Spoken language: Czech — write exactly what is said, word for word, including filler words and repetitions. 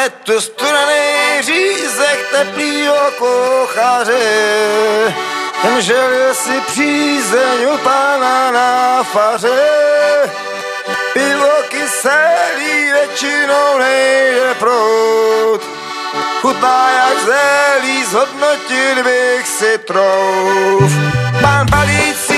Máme tu studený řízek teplýho kuchaře, ten žel si přízeň u pána na faře. Pivo kyselý většinou nejde prout, chutná jak zelí, zhodnotil bych si trouf. Pán palící